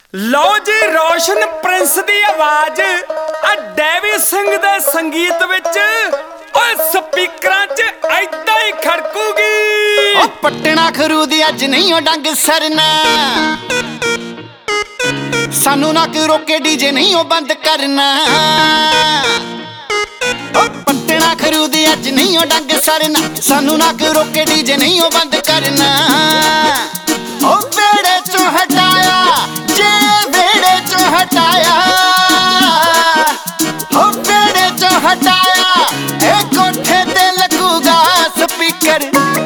लो जी रोशन Prince दी आवाज आ Davy Singh दे संगीत विच ओए स्पीकरां च ऐदां ही खड़कूगी। ओ पट्टना खरूदी अज नहीं ओ डंग सरना, सानू ना कोई रोके डीजे नहीं ओ बंद करना। ओ पट्टना खरूदी अज नहीं ओ डंग सरना, सानू ना कोई रोके डीजे नहीं ओ बंद करना। ओ वेड़े चों हटाया जे वेड़े चों हटाया, ओ वेड़े चों हटाया ए कोठे ते लगूगा स्पीकर।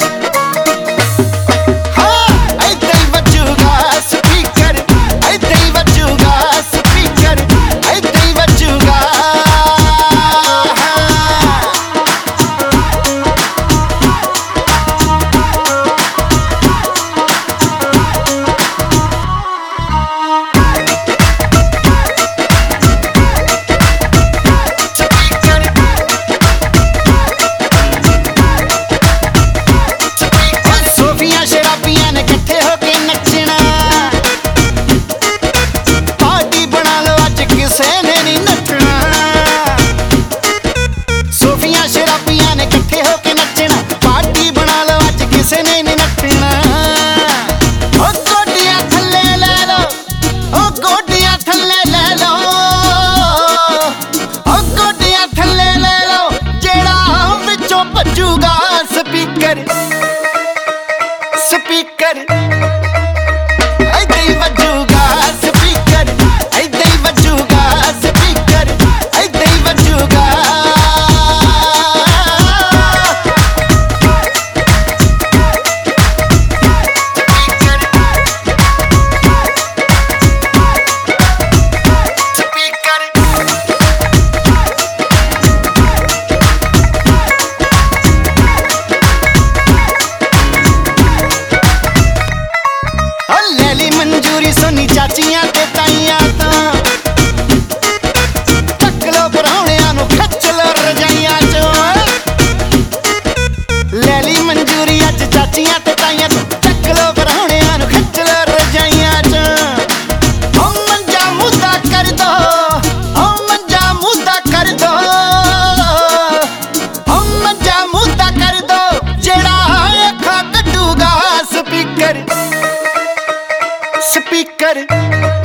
स्पीकर ऐदां ही वजूगा स्पीकर, ऐदां ही वजूगा स्पीकर, ऐदां ही वजूगा। सोनी चाचियां ते ताइयां तां चक लो परौणियां नूं खच लो रजाइयां चों। ले ली मंजूरी अज चाचियां ते ताइयां तों चक लो परौणियां नूं खच लो रजाइयां चों। ओ मंजा मुद्दा कर दो, ओ मंजा मुद्दा कर दो, ओ मंजा मुद्दा कर दो जेड़ा अखां कड्डूगा स्पीकर। स्पीकर